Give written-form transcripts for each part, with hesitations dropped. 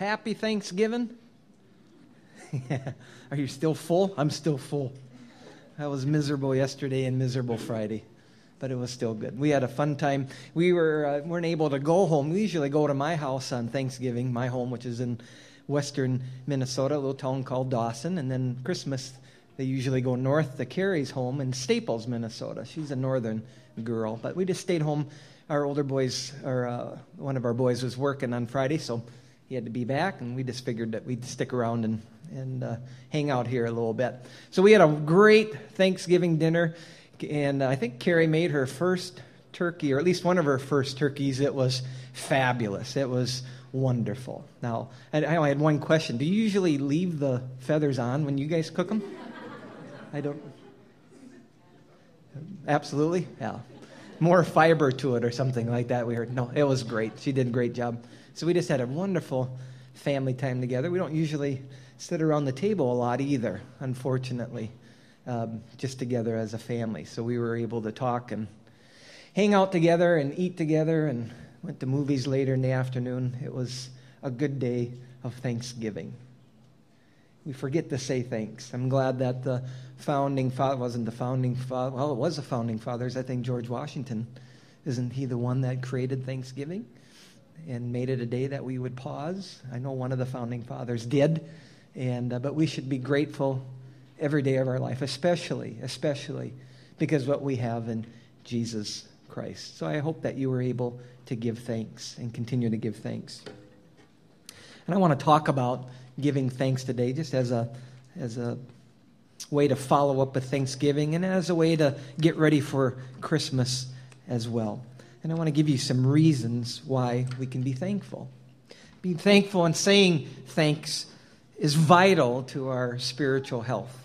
Happy Thanksgiving. Are you still full? I'm still full. I was miserable yesterday and miserable Friday, but it was still good. We had a fun time. We weren't able to go home. We usually go to my house on Thanksgiving, my home, which is in western Minnesota, a little town called Dawson. And then Christmas, they usually go north to Carrie's home in Staples, Minnesota. She's a northern girl. But we just stayed home. Our older boys, or one of our boys was working on Friday, so he had to be back. And we just figured that we'd stick around and hang out here a little bit. So we had a great Thanksgiving dinner. And I think Carrie made her first turkey, or at least one of her first turkeys. It was fabulous. It was wonderful. Now, I only had one question. Do you usually leave the feathers on when you guys cook them? I don't. Absolutely? Yeah. More fiber to it or something like that, we heard. No, it was great. She did a great job. So we just had a wonderful family time together. We don't usually sit around the table a lot either, unfortunately. Just together as a family. So we were able to talk and hang out together and eat together and went to movies later in the afternoon. It was a good day of Thanksgiving. We forget to say thanks. I'm glad that the founding father wasn't the founding father. Well, it was the founding fathers. I think George Washington, isn't he the one that created Thanksgiving and made it a day that we would pause? I know one of the founding fathers did, but we should be grateful every day of our life, especially because what we have in Jesus Christ. So I hope that you were able to give thanks and continue to give thanks. And I want to talk about giving thanks today just as a way to follow up with Thanksgiving and as a way to get ready for Christmas as well. And I want to give you some reasons why we can be thankful. Being thankful and saying thanks is vital to our spiritual health.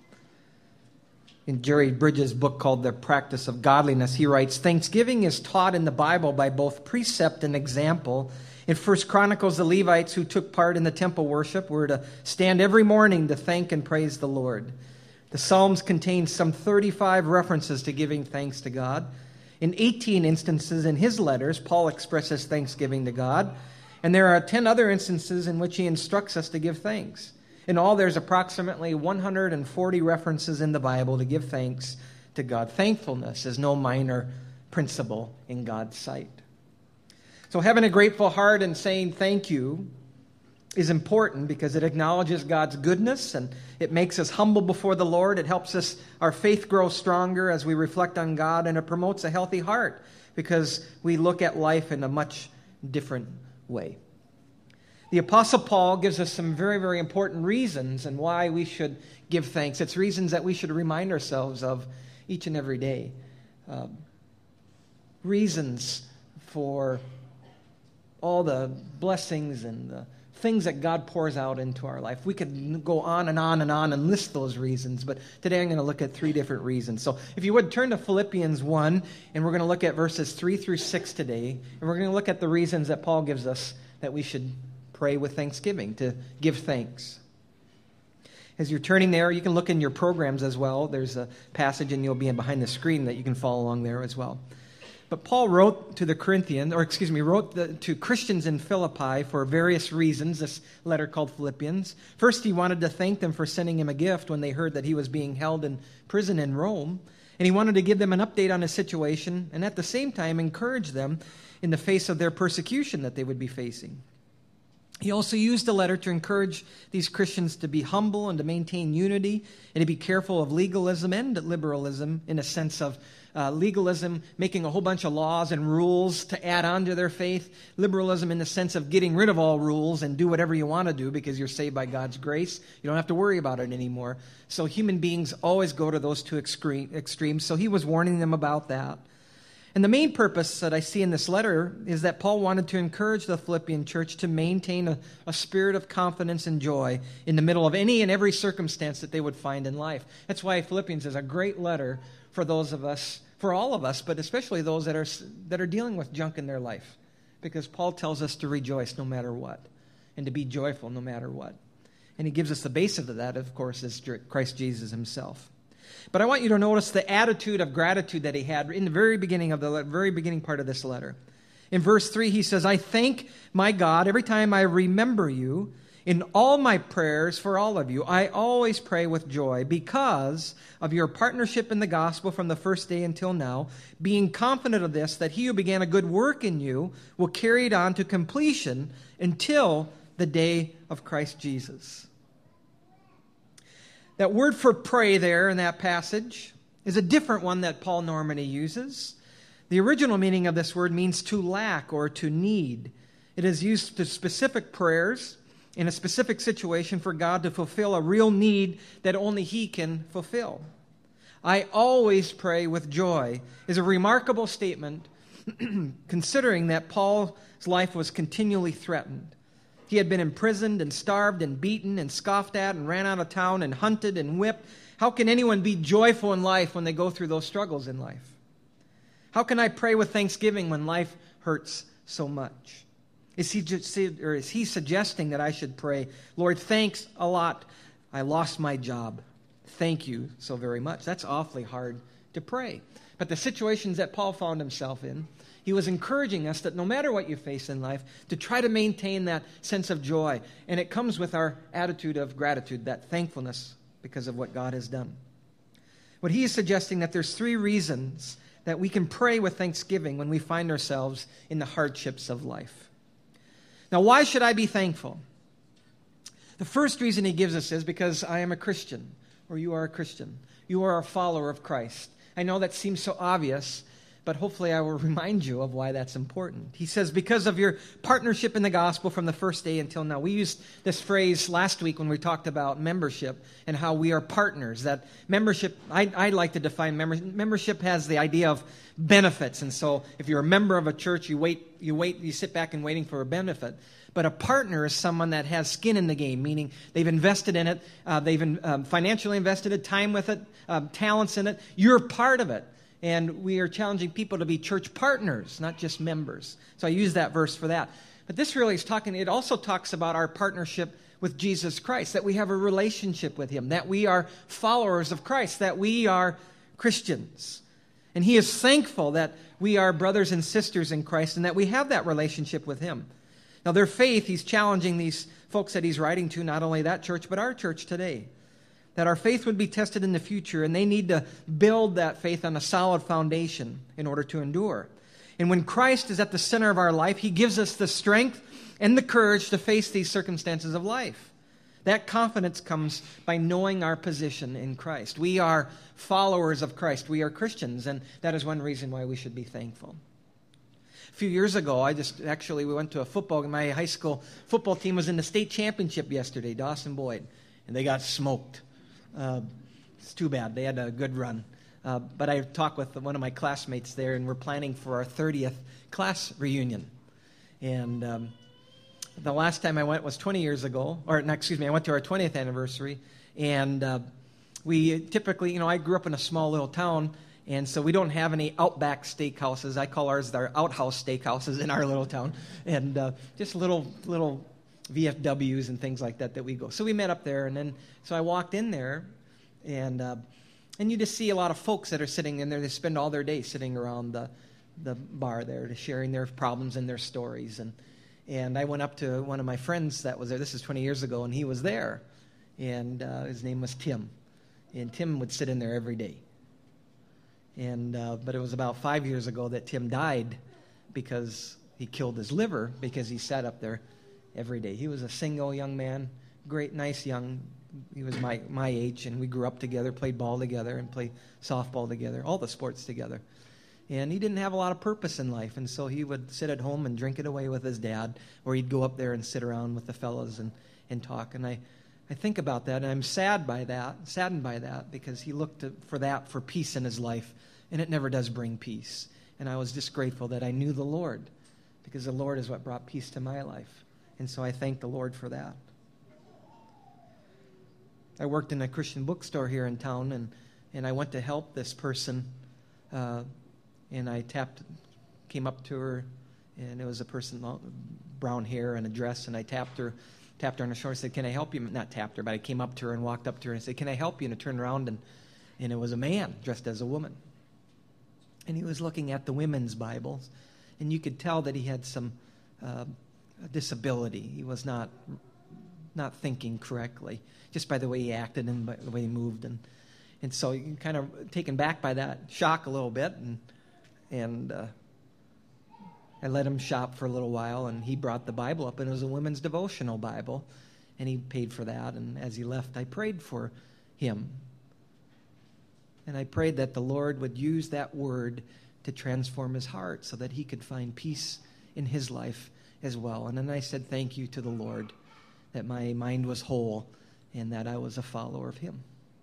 In Jerry Bridges' book called The Practice of Godliness, he writes, "Thanksgiving is taught in the Bible by both precept and example. In 1 Chronicles, the Levites who took part in the temple worship were to stand every morning to thank and praise the Lord. The Psalms contain some 35 references to giving thanks to God. In 18 instances in his letters, Paul expresses thanksgiving to God, and there are 10 other instances in which he instructs us to give thanks. In all, there's approximately 140 references in the Bible to give thanks to God. Thankfulness is no minor principle in God's sight. So having a grateful heart and saying thank you is important because it acknowledges God's goodness and it makes us humble before the Lord. It helps our faith grow stronger as we reflect on God, and it promotes a healthy heart because we look at life in a much different way. The Apostle Paul gives us some very, very important reasons and why we should give thanks. It's reasons that we should remind ourselves of each and every day. Reasons for all the blessings and the things that God pours out into our life. We could go on and on and on and list those reasons, but today I'm going to look at 3 different reasons. So if you would turn to Philippians 1, and we're going to look at verses 3 through 6 today, and we're going to look at the reasons that Paul gives us that we should pray with thanksgiving, to give thanks. As you're turning there, you can look in your programs as well. There's a passage, and you'll be behind the screen that you can follow along there as well. But Paul wrote to to Christians in Philippi for various reasons, this letter called Philippians. First, he wanted to thank them for sending him a gift when they heard that he was being held in prison in Rome. And he wanted to give them an update on his situation, and at the same time encourage them in the face of their persecution that they would be facing. He also used the letter to encourage these Christians to be humble and to maintain unity and to be careful of legalism and liberalism, in a sense of legalism, making a whole bunch of laws and rules to add on to their faith. Liberalism in the sense of getting rid of all rules and do whatever you want to do because you're saved by God's grace. You don't have to worry about it anymore. So human beings always go to those two extremes. So he was warning them about that. And the main purpose that I see in this letter is that Paul wanted to encourage the Philippian church to maintain a spirit of confidence and joy in the middle of any and every circumstance that they would find in life. That's why Philippians is a great letter for those of us, for all of us, but especially those that are dealing with junk in their life. Because Paul tells us to rejoice no matter what and to be joyful no matter what. And he gives us the basis of that, of course, is Christ Jesus himself. But I want you to notice the attitude of gratitude that he had in the very beginning part of this letter. In verse 3, he says, I thank my God every time I remember you. In all my prayers for all of you, I always pray with joy because of your partnership in the gospel from the first day until now, being confident of this, that he who began a good work in you will carry it on to completion until the day of Christ Jesus. That word for pray there in that passage is a different one that Paul normally uses. The original meaning of this word means to lack or to need. It is used to specific prayers in a specific situation for God to fulfill a real need that only He can fulfill. I always pray with joy is a remarkable statement considering that Paul's life was continually threatened. He had been imprisoned and starved and beaten and scoffed at and ran out of town and hunted and whipped. How can anyone be joyful in life when they go through those struggles in life? How can I pray with thanksgiving when life hurts so much? Is he suggesting that I should pray, Lord, thanks a lot. I lost my job. Thank you so very much. That's awfully hard to pray. But the situations that Paul found himself in, he was encouraging us that no matter what you face in life, to try to maintain that sense of joy. And it comes with our attitude of gratitude, that thankfulness because of what God has done. What he is suggesting that there's 3 reasons that we can pray with thanksgiving when we find ourselves in the hardships of life. Now, why should I be thankful? The first reason he gives us is because I am a Christian, or you are a Christian. You are a follower of Christ. I know that seems so obvious, but hopefully I will remind you of why that's important. He says, because of your partnership in the gospel from the first day until now. We used this phrase last week when we talked about membership and how we are partners. That membership, I like to define membership has the idea of benefits. And so if you're a member of a church, you sit back and waiting for a benefit. But a partner is someone that has skin in the game, meaning they've invested in it, they've financially invested it, time with it, talents in it. You're part of it. And we are challenging people to be church partners, not just members. So I use that verse for that. But this really is it also talks about our partnership with Jesus Christ, that we have a relationship with Him, that we are followers of Christ, that we are Christians. And He is thankful that we are brothers and sisters in Christ and that we have that relationship with Him. Now, their faith, he's challenging these folks that he's writing to, not only that church, but our church today. That our faith would be tested in the future, and they need to build that faith on a solid foundation in order to endure. And when Christ is at the center of our life, He gives us the strength and the courage to face these circumstances of life. That confidence comes by knowing our position in Christ. We are followers of Christ. We are Christians, and that is one reason why we should be thankful. A few years ago, we went to a football. My high school football team was in the state championship yesterday, Dawson Boyd, and they got smoked. It's too bad. They had a good run. But I talked with one of my classmates there, and we're planning for our 30th class reunion. And the last time I went was 20 years ago. I went to our 20th anniversary. And we typically, I grew up in a small little town, and so we don't have any Outback steakhouses. I call ours our outhouse steakhouses in our little town. And just little VFWs and things like that we go. So we met up there, and then so I walked in there, and you just see a lot of folks that are sitting in there. They spend all their day sitting around the bar there, sharing their problems and their stories. And I went up to one of my friends that was there. This is 20 years ago, and he was there, and his name was Tim. And Tim would sit in there every day. And but it was about 5 years ago that Tim died because he killed his liver because he sat up there every day. He was a single young man, great, nice young. He was my age, and we grew up together, played ball together, and played softball together, all the sports together. And he didn't have a lot of purpose in life, and so he would sit at home and drink it away with his dad, or he'd go up there and sit around with the fellas and talk. And I think about that, and I'm saddened by that, because he looked for peace in his life, and it never does bring peace. And I was just grateful that I knew the Lord, because the Lord is what brought peace to my life. And so I thank the Lord for that. I worked in a Christian bookstore here in town, and I went to help this person, and I came up to her, and it was a person, brown hair and a dress, and I tapped her on the shoulder and said, "Can I help you?" Not tapped her, but I came up to her and walked up to her and said, "Can I help you?" And I turned around, and it was a man dressed as a woman. And he was looking at the women's Bibles, and you could tell that he had some disability. He was not thinking correctly, just by the way he acted and by the way he moved. And so you're kind of taken back by that shock a little bit. And I let him shop for a little while, and he brought the Bible up, and it was a women's devotional Bible, and he paid for that. And as he left, I prayed for him. And I prayed that the Lord would use that word to transform his heart so that he could find peace in his life as well. And then I said thank you to the Lord that my mind was whole and that I was a follower of him.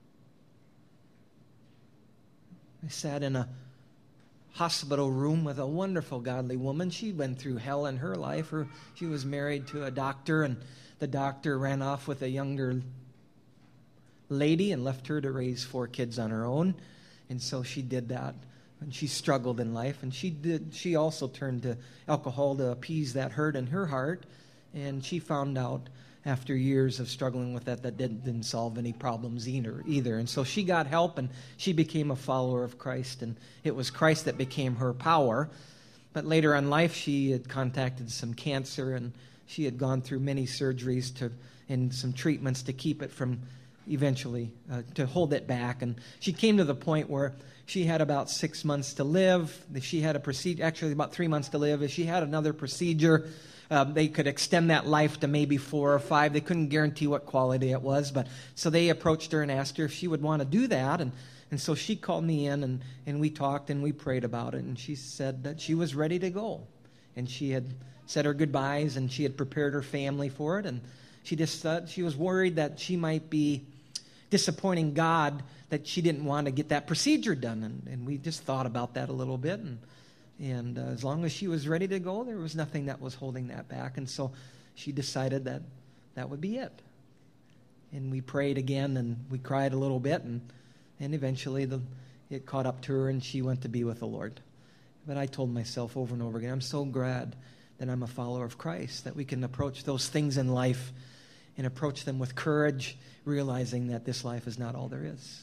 I sat in a hospital room with a wonderful godly woman. She went through hell in her life. She was married to a doctor, and the doctor ran off with a younger lady and left her to raise 4 kids on her own. And so she did that, and she struggled in life. And she also turned to alcohol to appease that hurt in her heart. And she found out after years of struggling with that didn't solve any problems either. And so she got help, and she became a follower of Christ. And it was Christ that became her power. But later in life, she had contacted some cancer, and she had gone through many surgeries and some treatments to keep it from eventually, to hold it back. And she came to the point where she had about 6 months to live. She had a procedure, actually about 3 months to live. If she had another procedure, they could extend that life to maybe 4 or 5. They couldn't guarantee what quality it was, but so they approached her and asked her if she would want to do that. And so she called me in, and we talked and we prayed about it. And she said that she was ready to go. And she had said her goodbyes, and she had prepared her family for it. And she just thought she was worried that she might be disappointing God, that she didn't want to get that procedure done. And we just thought about that a little bit. And as long as she was ready to go, there was nothing that was holding that back. And so she decided that that would be it. And we prayed again, and we cried a little bit, and eventually it caught up to her, and she went to be with the Lord. But I told myself over and over again, I'm so glad that I'm a follower of Christ, that we can approach those things in life and approach them with courage, realizing that this life is not all there is.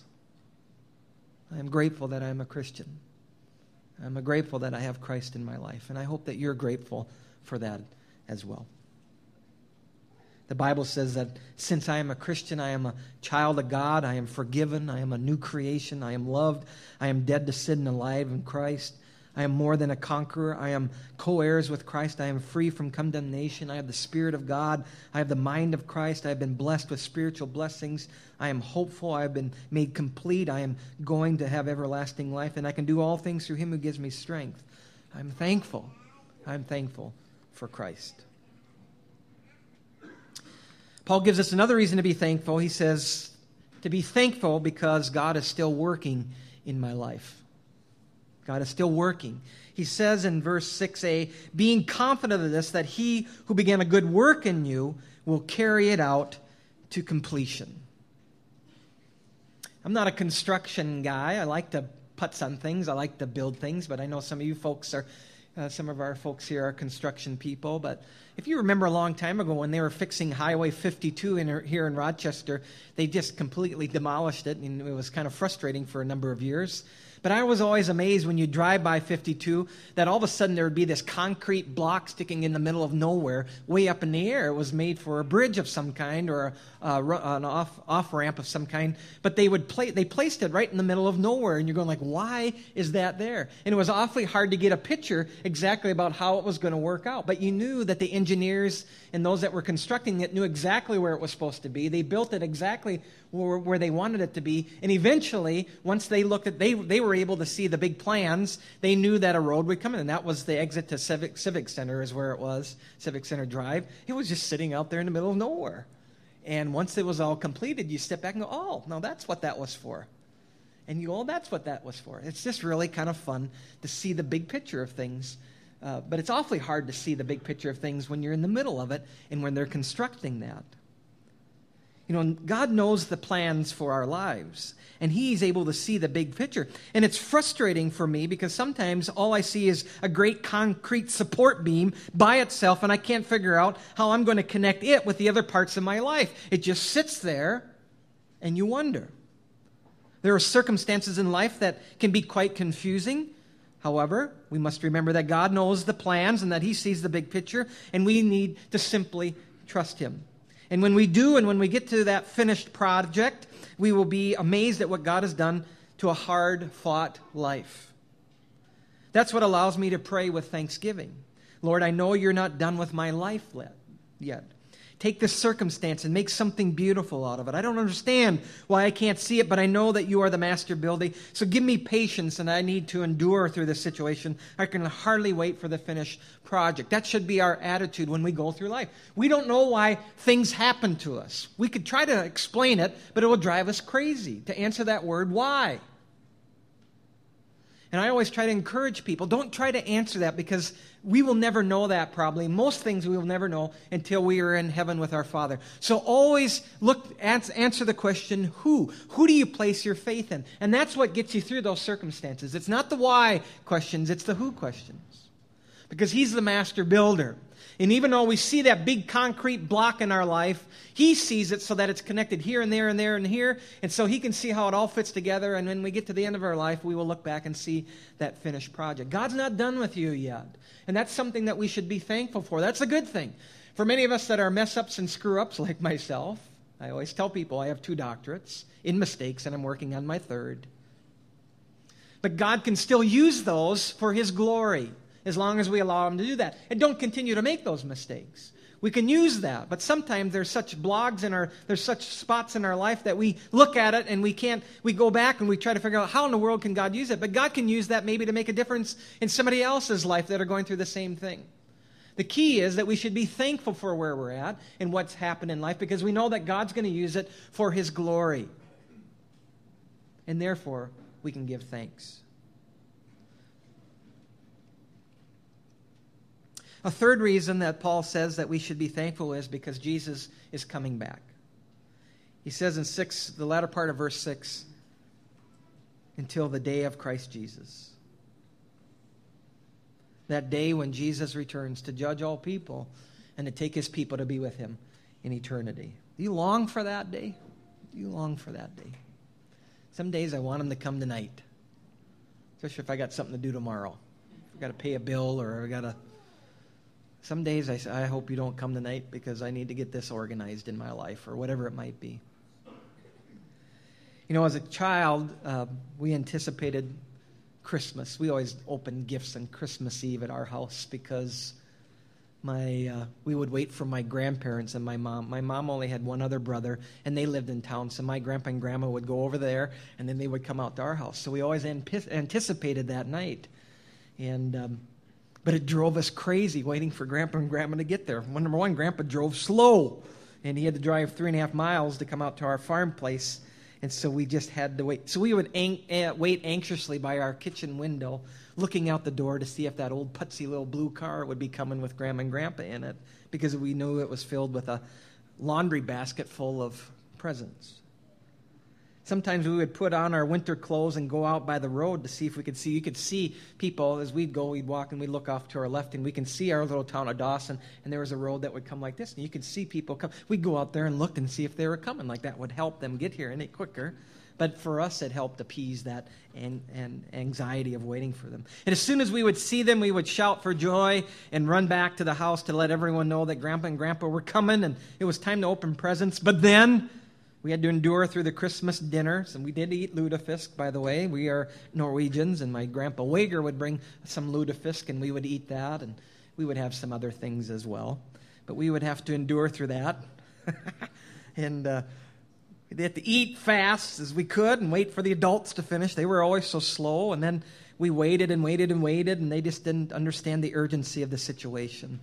I am grateful that I'm a Christian. I'm grateful that I have Christ in my life, and I hope that you're grateful for that as well. The Bible says that since I am a Christian, I am a child of God, I am forgiven, I am a new creation, I am loved, I am dead to sin and alive in Christ. I am more than a conqueror. I am co-heirs with Christ. I am free from condemnation. I have the Spirit of God. I have the mind of Christ. I have been blessed with spiritual blessings. I am hopeful. I have been made complete. I am going to have everlasting life, and I can do all things through him who gives me strength. I'm thankful. I'm thankful for Christ. Paul gives us another reason to be thankful. He says, to be thankful because God is still working in my life. God is still working. He says in verse 6a, being confident of this, that he who began a good work in you will carry it out to completion. I'm not a construction guy. I like to putz on things. I like to build things, but I know some of you folks are, some of our folks here are construction people. But if you remember a long time ago when they were fixing Highway 52 here in Rochester, they just completely demolished it, and it was kind of frustrating for a number of years. But I was always amazed when you drive by 52 that all of a sudden there would be this concrete block sticking in the middle of nowhere, way up in the air. It was made for a bridge of some kind or an off-ramp of some kind. But they placed it right in the middle of nowhere, and you're going like, why is that there? And it was awfully hard to get a picture exactly about how it was going to work out. But you knew that the engineers and those that were constructing it knew exactly where it was supposed to be. They built it exactly where they wanted it to be. And eventually, once they looked at, they were able to see the big plans. They knew that a road would come in, and that was the exit to Civic Center is where it was, Civic Center Drive. It was just sitting out there in the middle of nowhere. And once it was all completed, you step back and go, oh, no, that's what that was for. And you go, oh, that's what that was for. It's just really kind of fun to see the big picture of things. But it's awfully hard to see the big picture of things when you're in the middle of it and when they're constructing that. You know, God knows the plans for our lives, and he's able to see the big picture. And it's frustrating for me because sometimes all I see is a great concrete support beam by itself, and I can't figure out how I'm going to connect it with the other parts of my life. It just sits there, and you wonder. There are circumstances in life that can be quite confusing. However, we must remember that God knows the plans and that He sees the big picture, and we need to simply trust Him. And when we do, and when we get to that finished project, we will be amazed at what God has done to a hard-fought life. That's what allows me to pray with thanksgiving. Lord, I know You're not done with my life yet. Take this circumstance and make something beautiful out of it. I don't understand why I can't see it, but I know that You are the master builder. So give me patience, and I need to endure through this situation. I can hardly wait for the finished project. That should be our attitude when we go through life. We don't know why things happen to us. We could try to explain it, but it will drive us crazy to answer that word, why? And I always try to encourage people, don't try to answer that, because we will never know that probably. Most things we will never know until we are in heaven with our Father. So always answer the question, who? Who do you place your faith in? And that's what gets you through those circumstances. It's not the why questions, it's the who questions. Because He's the master builder. And even though we see that big concrete block in our life, He sees it so that it's connected here and there and there and here. And so He can see how it all fits together. And when we get to the end of our life, we will look back and see that finished project. God's not done with you yet. And that's something that we should be thankful for. That's a good thing. For many of us that are mess-ups and screw-ups like myself, I always tell people I have 2 doctorates in mistakes, and I'm working on my 3rd. But God can still use those for His glory, as long as we allow Him to do that. And don't continue to make those mistakes. We can use that, but sometimes there's such there's such spots in our life that we look at it and we go back and we try to figure out how in the world can God use it. But God can use that maybe to make a difference in somebody else's life that are going through the same thing. The key is that we should be thankful for where we're at and what's happened in life, because we know that God's going to use it for His glory. And therefore, we can give thanks. A third reason that Paul says that we should be thankful is because Jesus is coming back. He says in the latter part of verse 6, until the day of Christ Jesus. That day when Jesus returns to judge all people and to take His people to be with Him in eternity. Do you long for that day? Do you long for that day? Some days I want Him to come tonight. Especially if I got something to do tomorrow. I've got to pay a bill, or some days I hope you don't come tonight because I need to get this organized in my life, or whatever it might be. You know, as a child, we anticipated Christmas. We always opened gifts on Christmas Eve at our house because we would wait for my grandparents and my mom. My mom only had one other brother, and they lived in town, so my grandpa and grandma would go over there, and then they would come out to our house. So we always anticipated that night. But it drove us crazy waiting for Grandpa and Grandma to get there. Number one, Grandpa drove slow, and he had to drive 3.5 miles to come out to our farm place, and so we just had to wait. So we would wait anxiously by our kitchen window, looking out the door to see if that old putsy little blue car would be coming with Grandma and Grandpa in it, because we knew it was filled with a laundry basket full of presents. Sometimes we would put on our winter clothes and go out by the road to see if we could see. You could see people as we'd walk, and we'd look off to our left, and we can see our little town of Dawson, and there was a road that would come like this, and you could see people come. We'd go out there and look and see if they were coming. Like that would help them get here any quicker. But for us, it helped appease that and anxiety of waiting for them. And as soon as we would see them, we would shout for joy and run back to the house to let everyone know that Grandpa and Grandpa were coming, and it was time to open presents. But then we had to endure through the Christmas dinners, and we did eat lutefisk, by the way. We are Norwegians, and my Grandpa Wager would bring some lutefisk, and we would eat that, and we would have some other things as well. But we would have to endure through that. And we had to eat fast as we could and wait for the adults to finish. They were always so slow, and then we waited and waited and waited, and they just didn't understand the urgency of the situation.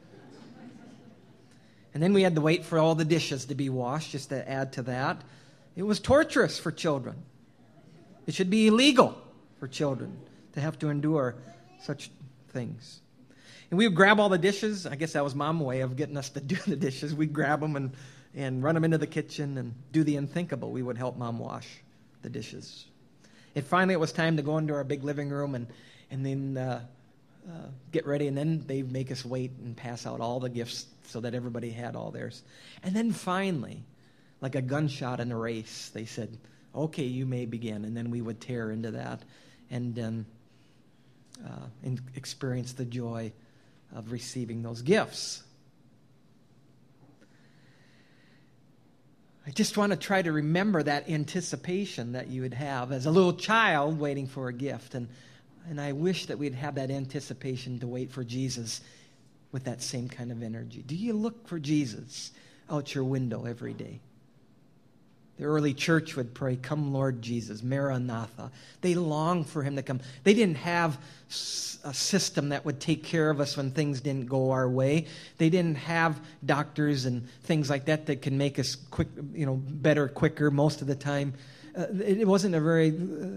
And then we had to wait for all the dishes to be washed, just to add to that. It was torturous for children. It should be illegal for children to have to endure such things. And we would grab all the dishes. I guess that was Mom's way of getting us to do the dishes. We'd grab them and run them into the kitchen and do the unthinkable. We would help Mom wash the dishes. And finally, it was time to go into our big living room and then get ready, and then they'd make us wait and pass out all the gifts so that everybody had all theirs. And then finally, like a gunshot in a race, they said, okay, you may begin. And then we would tear into that. And and experience the joy of receiving those gifts. I just want to try to remember that anticipation that you would have as a little child waiting for a gift. And I wish that we'd have that anticipation to wait for Jesus with that same kind of energy. Do you look for Jesus out your window every day? The early church would pray, "Come, Lord Jesus, Maranatha." They longed for him to come. They didn't have a system that would take care of us when things didn't go our way. They didn't have doctors and things like that that can make us better, quicker most of the time. It wasn't a very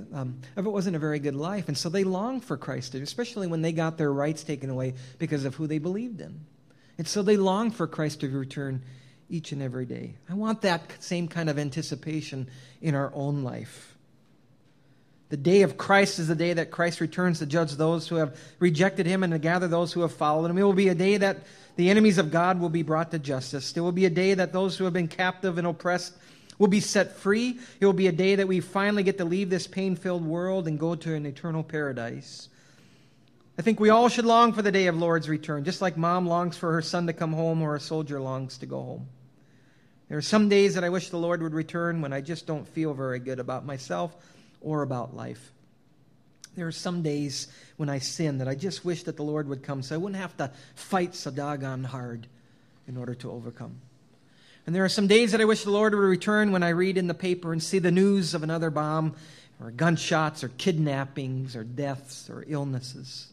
good life, and so they longed for Christ, especially when they got their rights taken away because of who they believed in. And so they longed for Christ to return each and every day. I want that same kind of anticipation in our own life. The day of Christ is the day that Christ returns to judge those who have rejected him and to gather those who have followed him. It will be a day that the enemies of God will be brought to justice. It will be a day that those who have been captive and oppressed will be set free. It will be a day that we finally get to leave this pain-filled world and go to an eternal paradise. I think we all should long for the day of Lord's return, just like mom longs for her son to come home or a soldier longs to go home. There are some days that I wish the Lord would return when I just don't feel very good about myself or about life. There are some days when I sin that I just wish that the Lord would come so I wouldn't have to fight so doggone hard in order to overcome. And there are some days that I wish the Lord would return when I read in the paper and see the news of another bomb or gunshots or kidnappings or deaths or illnesses.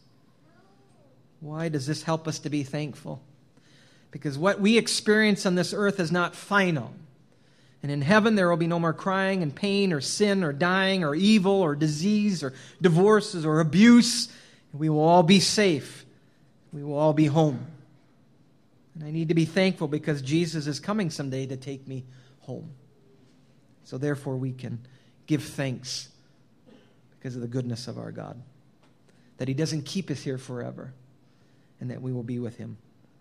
Why does this help us to be thankful? Because what we experience on this earth is not final. And in heaven there will be no more crying and pain or sin or dying or evil or disease or divorces or abuse. We will all be safe. We will all be home. And I need to be thankful because Jesus is coming someday to take me home. So therefore we can give thanks because of the goodness of our God. That he doesn't keep us here forever. And that we will be with him.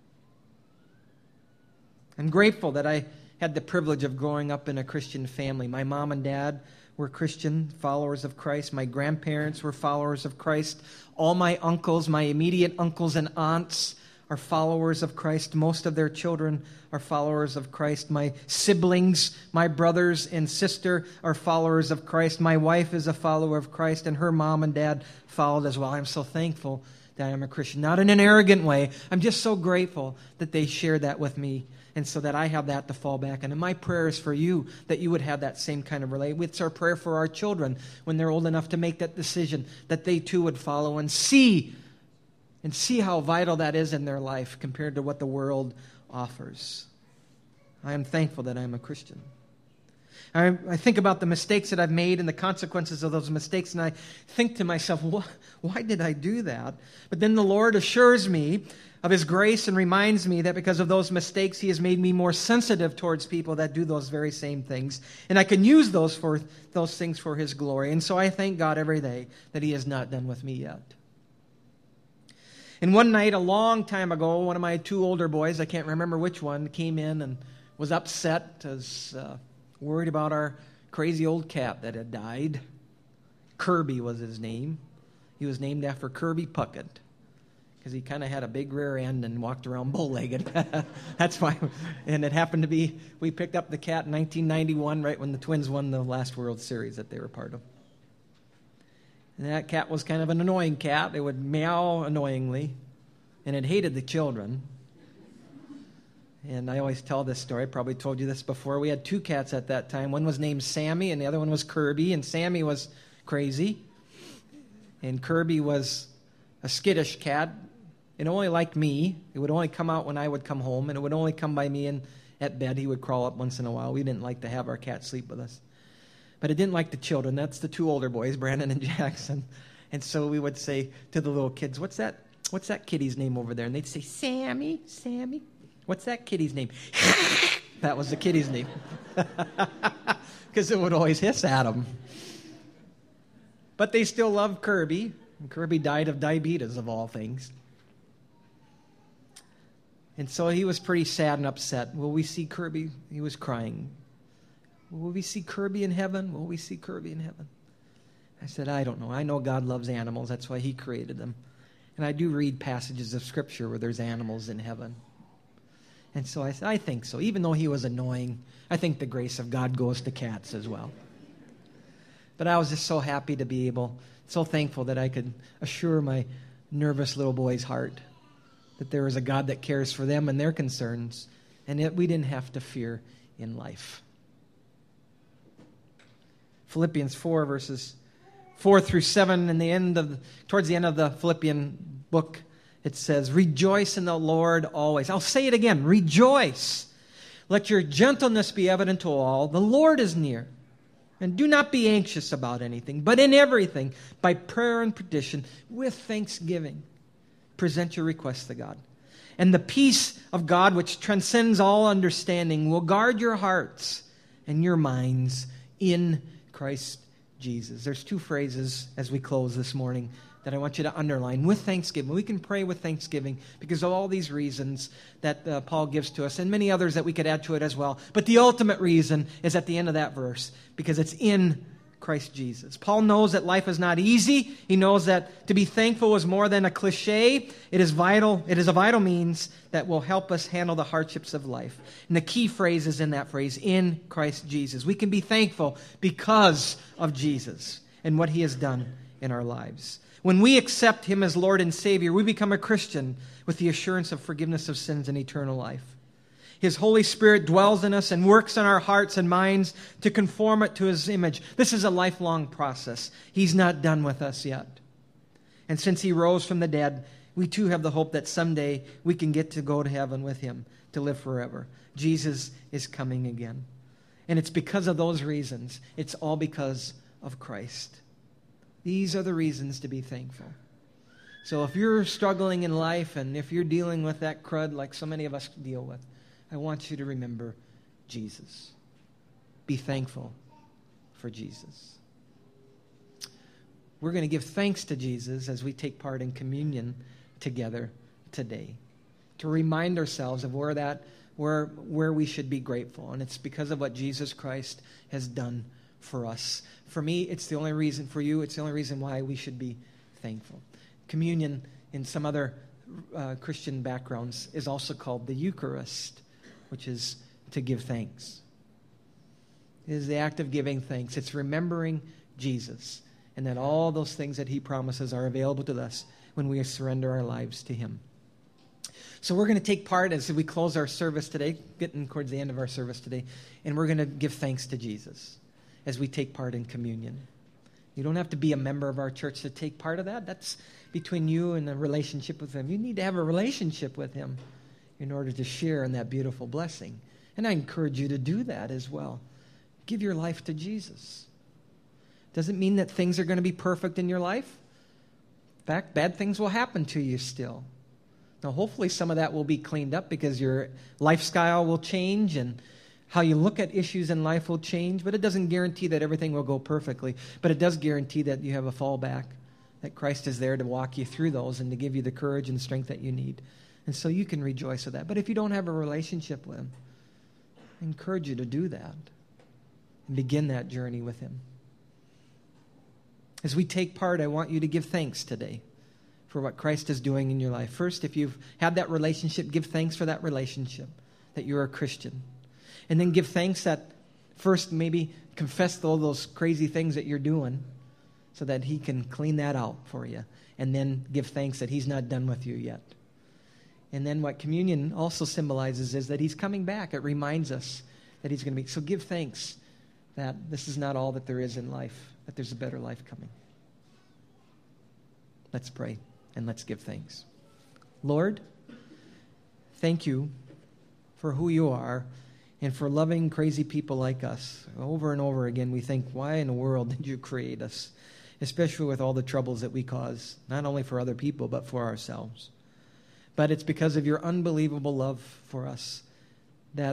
I'm grateful that I had the privilege of growing up in a Christian family. My mom and dad were Christian followers of Christ. My grandparents were followers of Christ. All my uncles, my immediate uncles and aunts are followers of Christ. Most of their children are followers of Christ. My siblings, my brothers and sister are followers of Christ. My wife is a follower of Christ, and her mom and dad followed as well. I'm so thankful that I'm a Christian. Not in an arrogant way. I'm just so grateful that they shared that with me, and so that I have that to fall back on. And my prayer is for you, that you would have that same kind of relationship. It's our prayer for our children when they're old enough to make that decision, that they too would follow and see how vital that is in their life compared to what the world offers. I am thankful that I'm a Christian. I think about the mistakes that I've made and the consequences of those mistakes, and I think to myself, why did I do that? But then the Lord assures me of his grace and reminds me that because of those mistakes, he has made me more sensitive towards people that do those very same things. And I can use those things for his glory. And so I thank God every day that he has not done with me yet. And one night, a long time ago, one of my two older boys, I can't remember which one, came in and was upset, was worried about our crazy old cat that had died. Kirby was his name. He was named after Kirby Puckett because he kind of had a big rear end and walked around bow-legged. That's why. And it happened to be, we picked up the cat in 1991, right when the Twins won the last World Series that they were part of. And that cat was kind of an annoying cat. It would meow annoyingly, and it hated the children. And I always tell this story. I probably told you this before. We had two cats at that time. One was named Sammy, and the other one was Kirby. And Sammy was crazy. And Kirby was a skittish cat. It only liked me. It would only come out when I would come home, and it would only come by me and at bed. He would crawl up once in a while. We didn't like to have our cat sleep with us. But it didn't like the children. That's the two older boys, Brandon and Jackson. And so we would say to the little kids, what's that kitty's name over there? And they'd say, Sammy, Sammy. What's that kitty's name? That was the kitty's name. Because it would always hiss at them. But they still loved Kirby. And Kirby died of diabetes, of all things. And so he was pretty sad and upset. Will we see Kirby? He was crying. Will we see Kirby in heaven? Will we see Kirby in heaven? I said, I don't know. I know God loves animals. That's why he created them. And I do read passages of Scripture where there's animals in heaven. And so I said, I think so. Even though he was annoying, I think the grace of God goes to cats as well. But I was just so happy to be able, so thankful that I could assure my nervous little boy's heart that there is a God that cares for them and their concerns, and that we didn't have to fear in life. Philippians 4, verses 4 through 7, towards the end of the Philippian book, it says, rejoice in the Lord always. I'll say it again, rejoice. Let your gentleness be evident to all. The Lord is near. And do not be anxious about anything, but in everything, by prayer and petition, with thanksgiving, present your requests to God. And the peace of God, which transcends all understanding, will guard your hearts and your minds in Christ Jesus. There's two phrases as we close this morning that I want you to underline. With thanksgiving. We can pray with thanksgiving because of all these reasons that Paul gives to us and many others that we could add to it as well. But the ultimate reason is at the end of that verse because it's in Christ Jesus. Paul knows that life is not easy. He knows that to be thankful is more than a cliche. It is vital. It is a vital means that will help us handle the hardships of life. And the key phrase is in that phrase, in Christ Jesus. We can be thankful because of Jesus and what he has done in our lives. When we accept him as Lord and Savior, we become a Christian with the assurance of forgiveness of sins and eternal life. His Holy Spirit dwells in us and works in our hearts and minds to conform it to his image. This is a lifelong process. He's not done with us yet. And since he rose from the dead, we too have the hope that someday we can get to go to heaven with him, to live forever. Jesus is coming again. And it's because of those reasons. It's all because of Christ. These are the reasons to be thankful. So if you're struggling in life and if you're dealing with that crud like so many of us deal with, I want you to remember Jesus. Be thankful for Jesus. We're going to give thanks to Jesus as we take part in communion together today to remind ourselves of where we should be grateful. And it's because of what Jesus Christ has done for us. For me, it's the only reason. For you, it's the only reason why we should be thankful. Communion in some other Christian backgrounds is also called the Eucharist, which is to give thanks. It is the act of giving thanks. It's remembering Jesus and that all those things that he promises are available to us when we surrender our lives to him. So we're going to take part as we close our service today, getting towards the end of our service today, and we're going to give thanks to Jesus as we take part in communion. You don't have to be a member of our church to take part of that. That's between you and a relationship with him. You need to have a relationship with him in order to share in that beautiful blessing. And I encourage you to do that as well. Give your life to Jesus. Doesn't mean that things are going to be perfect in your life. In fact, bad things will happen to you still. Now, hopefully some of that will be cleaned up because your lifestyle will change and how you look at issues in life will change, but it doesn't guarantee that everything will go perfectly. But it does guarantee that you have a fallback, that Christ is there to walk you through those and to give you the courage and strength that you need. And so you can rejoice with that. But if you don't have a relationship with him, I encourage you to do that and begin that journey with him. As we take part, I want you to give thanks today for what Christ is doing in your life. First, if you've had that relationship, give thanks for that relationship, that you're a Christian. And then give thanks that first maybe confess all those crazy things that you're doing so that he can clean that out for you. And then give thanks that he's not done with you yet. And then what communion also symbolizes is that he's coming back. It reminds us that he's going to be. So give thanks that this is not all that there is in life, that there's a better life coming. Let's pray and let's give thanks. Lord, thank you for who you are and for loving crazy people like us. Over and over again, we think, why in the world did you create us? Especially with all the troubles that we cause, not only for other people, but for ourselves. But it's because of your unbelievable love for us that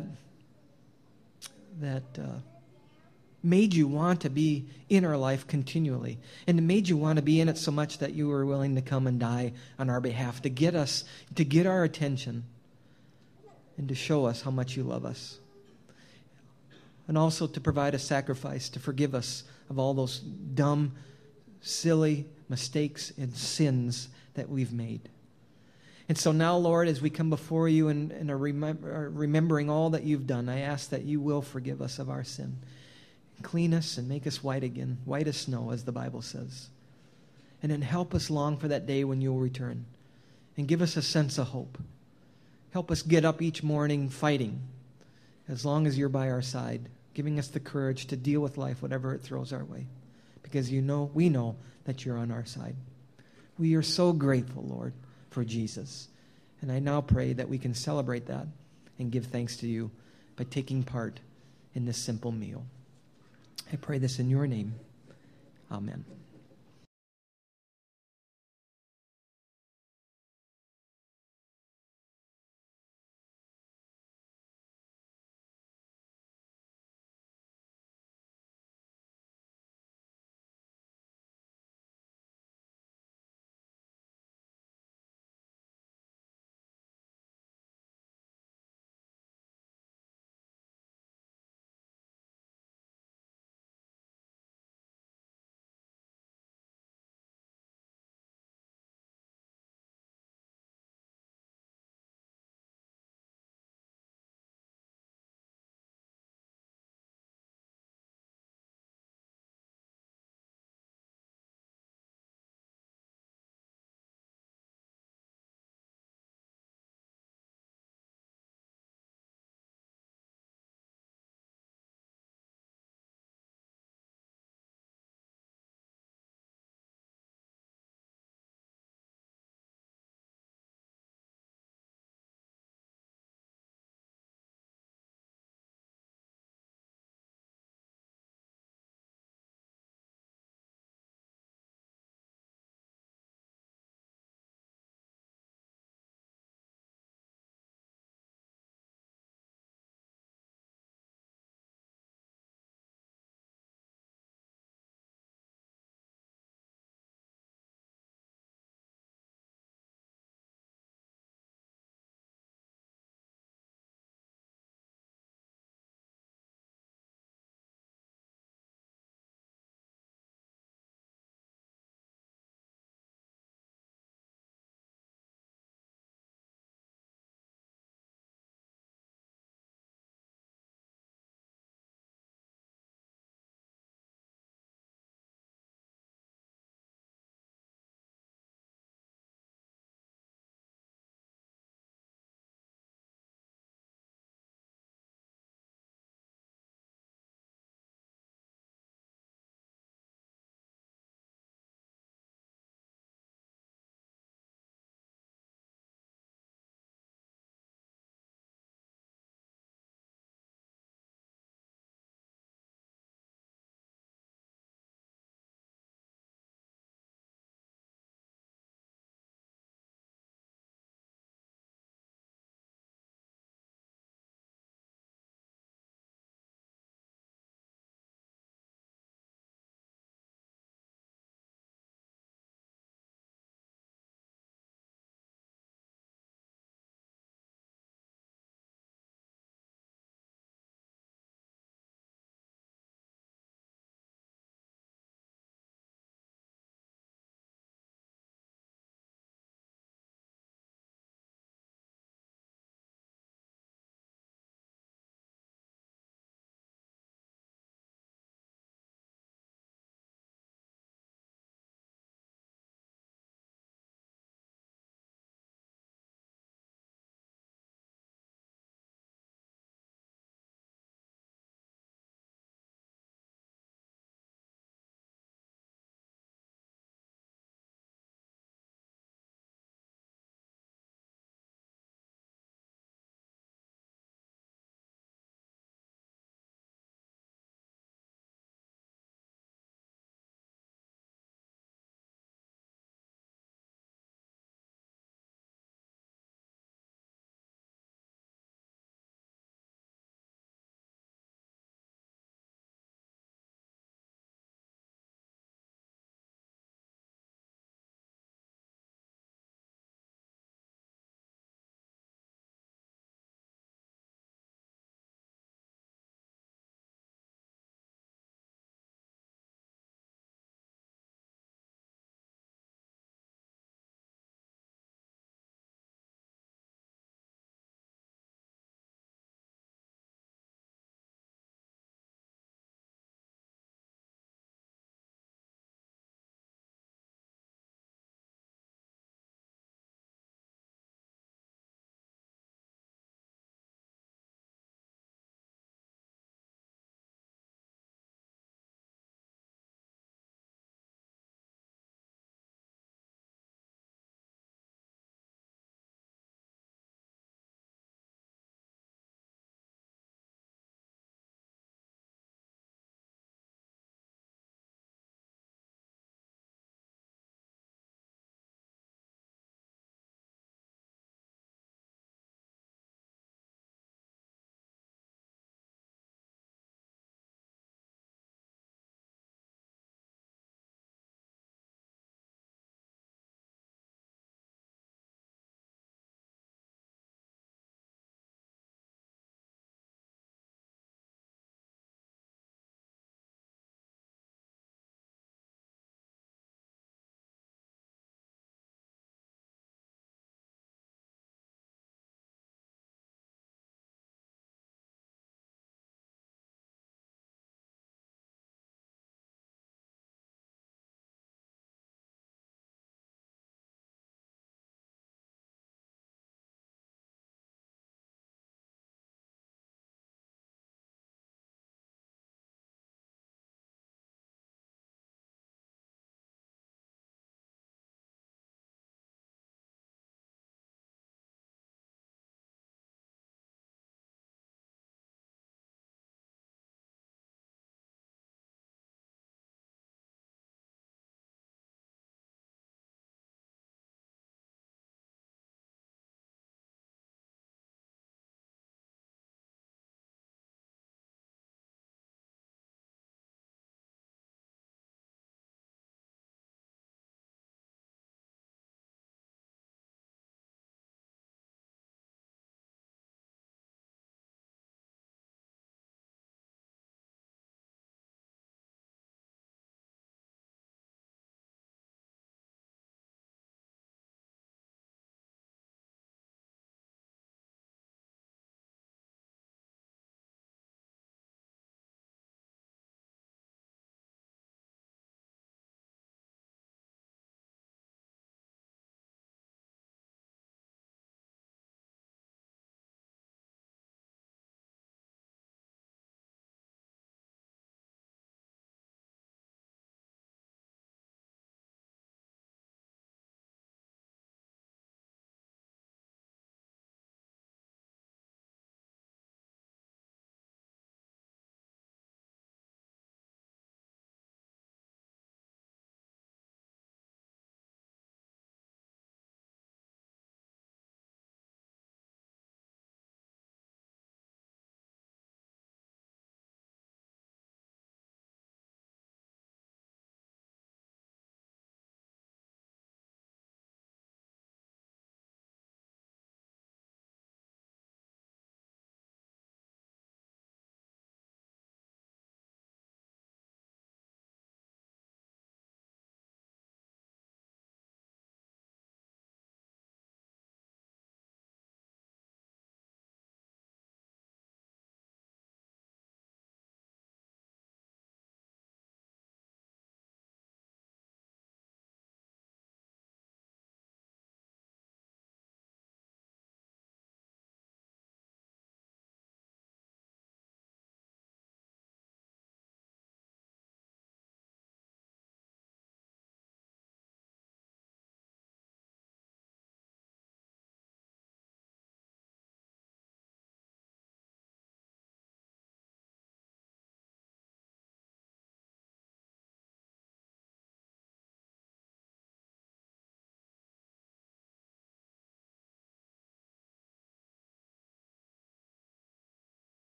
made you want to be in our life continually. And it made you want to be in it so much that you were willing to come and die on our behalf, to get us, to get our attention, and to show us how much you love us. And also to provide a sacrifice to forgive us of all those dumb silly mistakes and sins that we've made. And so now, Lord, as we come before you and are remembering all that you've done, I ask that you will forgive us of our sin. Clean us and make us white again, white as snow, as the Bible says. And then help us long for that day when you'll return. And give us a sense of hope. Help us get up each morning fighting, as long as you're by our side, giving us the courage to deal with life, whatever it throws our way. Because we know that you're on our side. We are so grateful, Lord, for Jesus. And I now pray that we can celebrate that and give thanks to you by taking part in this simple meal. I pray this in your name. Amen.